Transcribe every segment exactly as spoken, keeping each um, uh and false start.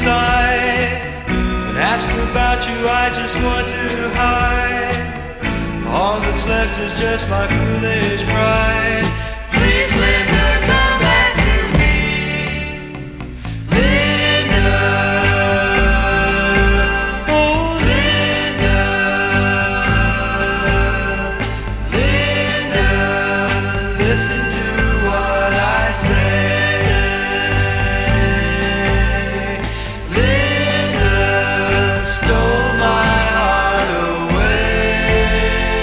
inside. When asked about you, I just want to hide. All that's left is just my foolish pride. Please, Linda, come back to me. Linda, oh Linda, Linda, listen to what I say. Linda stole my heart away.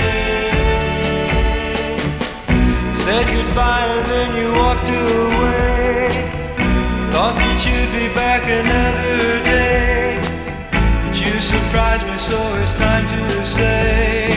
Said goodbye and then you walked away. Thought that you'd be back another day, but you surprised me, so it's time to say